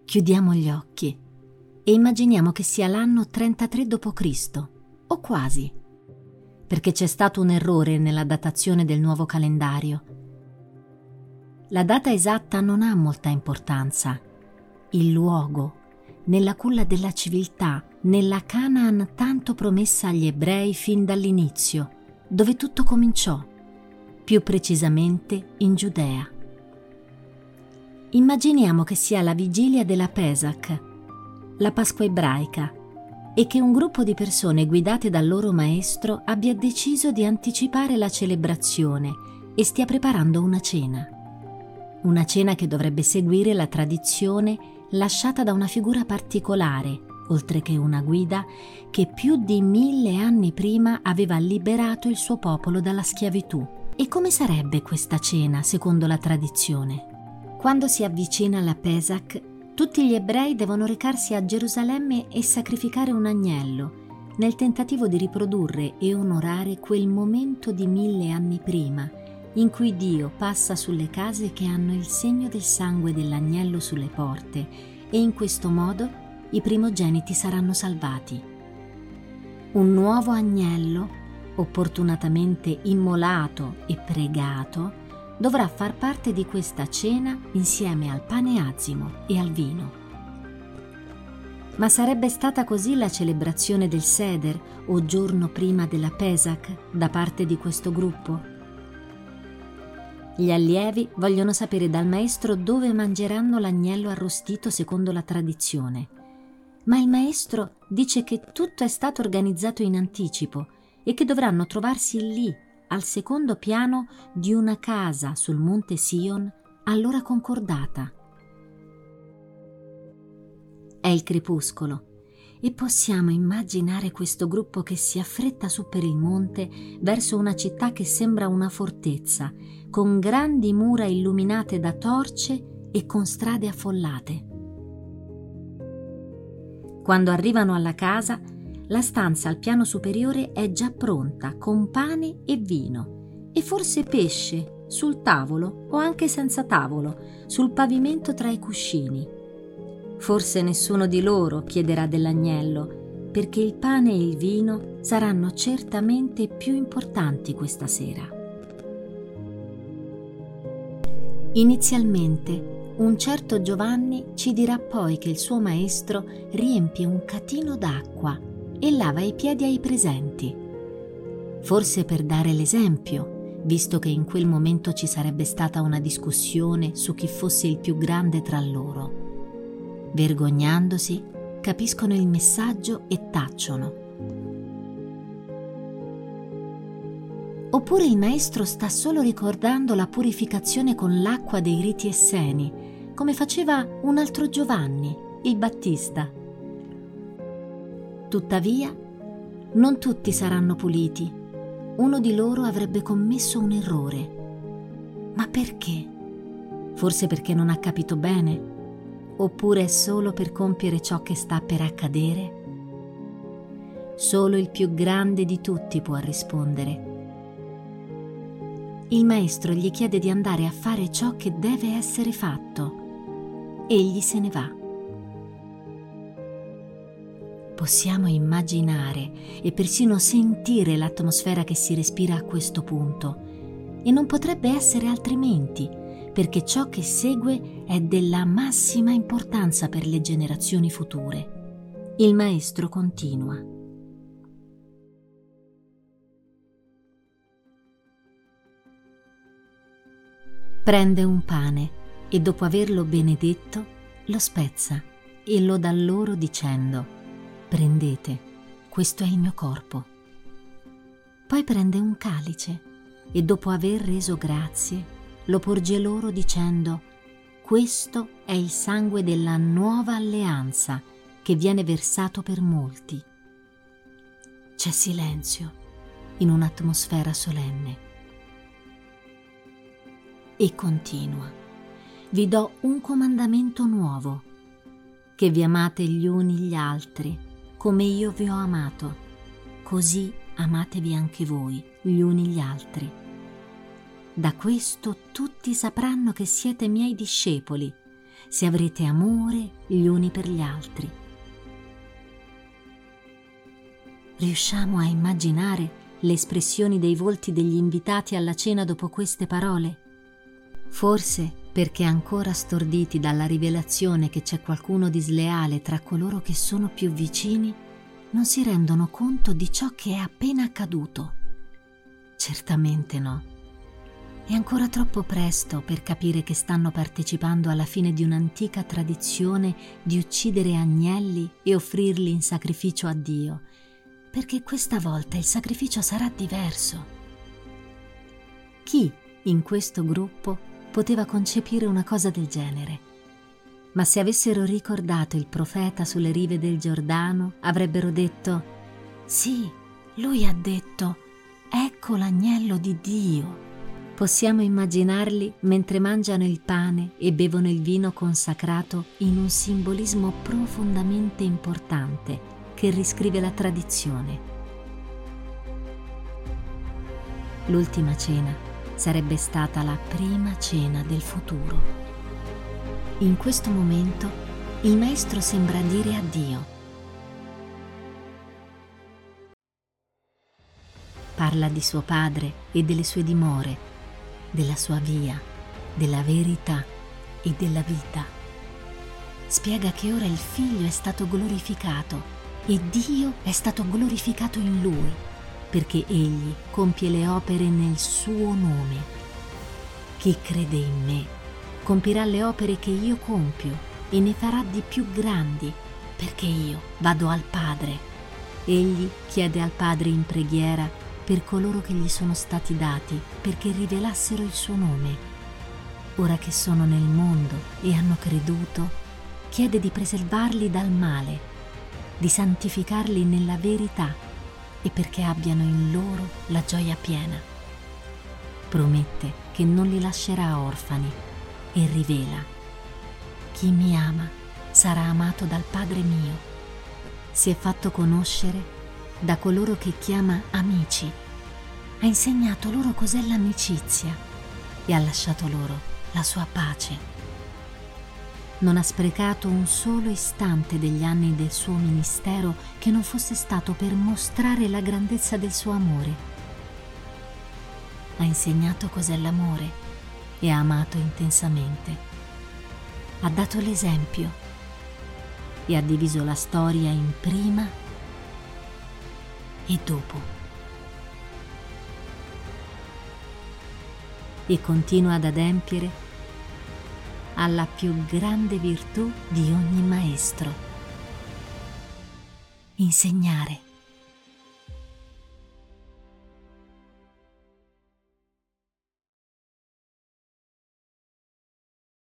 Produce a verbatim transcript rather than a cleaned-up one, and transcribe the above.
Chiudiamo gli occhi e immaginiamo che sia l'anno trentatré dopo Cristo, o quasi, perché c'è stato un errore nella datazione del nuovo calendario. La data esatta non ha molta importanza. Il luogo, nella culla della civiltà, nella Canaan tanto promessa agli ebrei fin dall'inizio, dove tutto cominciò, più precisamente in Giudea. Immaginiamo che sia la vigilia della Pesach, la Pasqua ebraica, e che un gruppo di persone guidate dal loro maestro abbia deciso di anticipare la celebrazione e stia preparando una cena. Una cena che dovrebbe seguire la tradizione lasciata da una figura particolare, oltre che una guida, che più di mille anni prima aveva liberato il suo popolo dalla schiavitù. E come sarebbe questa cena secondo la tradizione? Quando si avvicina la Pesach, tutti gli ebrei devono recarsi a Gerusalemme e sacrificare un agnello, nel tentativo di riprodurre e onorare quel momento di mille anni prima, in cui Dio passa sulle case che hanno il segno del sangue dell'agnello sulle porte, e in questo modo i primogeniti saranno salvati. Un nuovo agnello, opportunatamente immolato e pregato, dovrà far parte di questa cena insieme al pane azimo e al vino. Ma sarebbe stata così la celebrazione del Seder o giorno prima della Pesach da parte di questo gruppo? Gli allievi vogliono sapere dal maestro dove mangeranno l'agnello arrostito secondo la tradizione, ma il maestro dice che tutto è stato organizzato in anticipo e che dovranno trovarsi lì, al secondo piano di una casa sul monte Sion, all'ora concordata. È il crepuscolo e possiamo immaginare questo gruppo che si affretta su per il monte verso una città che sembra una fortezza, con grandi mura illuminate da torce e con strade affollate. Quando arrivano alla casa, la stanza al piano superiore è già pronta, con pane e vino, e forse pesce sul tavolo o anche senza tavolo, sul pavimento tra i cuscini. Forse nessuno di loro chiederà dell'agnello, perché il pane e il vino saranno certamente più importanti questa sera. Inizialmente, un certo Giovanni ci dirà poi che il suo maestro riempie un catino d'acqua e lava i piedi ai presenti, forse per dare l'esempio, visto che in quel momento ci sarebbe stata una discussione su chi fosse il più grande tra loro. Vergognandosi, capiscono il messaggio e tacciono. Oppure il maestro sta solo ricordando la purificazione con l'acqua dei riti esseni, come faceva un altro Giovanni, il Battista. Tuttavia, non tutti saranno puliti. Uno di loro avrebbe commesso un errore. Ma perché? Forse perché non ha capito bene? Oppure è solo per compiere ciò che sta per accadere? Solo il più grande di tutti può rispondere. Il maestro gli chiede di andare a fare ciò che deve essere fatto. Egli se ne va. Possiamo immaginare e persino sentire l'atmosfera che si respira a questo punto, e non potrebbe essere altrimenti, perché ciò che segue è della massima importanza per le generazioni future. Il maestro continua. Prende un pane e dopo averlo benedetto lo spezza e lo dà loro dicendo: «Prendete, questo è il mio corpo». Poi prende un calice e dopo aver reso grazie lo porge loro dicendo: «Questo è il sangue della nuova alleanza che viene versato per molti». C'è silenzio in un'atmosfera solenne. E continua: «Vi do un comandamento nuovo, che vi amate gli uni gli altri come io vi ho amato, così amatevi anche voi gli uni gli altri. Da questo tutti sapranno che siete miei discepoli, se avrete amore gli uni per gli altri. Riusciamo a immaginare le espressioni dei volti degli invitati alla cena dopo queste parole? Forse perché ancora storditi dalla rivelazione che c'è qualcuno di sleale tra coloro che sono più vicini, non si rendono conto di ciò che è appena accaduto. Certamente no. È ancora troppo presto per capire che stanno partecipando alla fine di un'antica tradizione di uccidere agnelli e offrirli in sacrificio a Dio, perché questa volta il sacrificio sarà diverso. Chi in questo gruppo poteva concepire una cosa del genere? Ma se avessero ricordato il profeta sulle rive del Giordano, avrebbero detto: sì, lui ha detto, ecco l'agnello di Dio. Possiamo immaginarli mentre mangiano il pane e bevono il vino consacrato in un simbolismo profondamente importante che riscrive la tradizione. L'ultima cena sarebbe stata la prima cena del futuro. In questo momento il maestro sembra dire addio. Parla di suo padre e delle sue dimore, della sua via, della verità e della vita. Spiega che ora il Figlio è stato glorificato e Dio è stato glorificato in Lui, perché Egli compie le opere nel suo nome. Chi crede in me compirà le opere che io compio e ne farà di più grandi, perché io vado al Padre. Egli chiede al Padre in preghiera per coloro che gli sono stati dati, perché rivelassero il suo nome. Ora che sono nel mondo e hanno creduto, chiede di preservarli dal male, di santificarli nella verità e perché abbiano in loro la gioia piena. Promette che non li lascerà orfani e rivela: chi mi ama sarà amato dal Padre mio. Si è fatto conoscere da coloro che chiama amici, ha insegnato loro cos'è l'amicizia e ha lasciato loro la sua pace. Non ha sprecato un solo istante degli anni del suo ministero che non fosse stato per mostrare la grandezza del suo amore. Ha insegnato cos'è l'amore e ha amato intensamente. Ha dato l'esempio e ha diviso la storia in prima e dopo. E continua ad adempiere alla più grande virtù di ogni maestro: insegnare.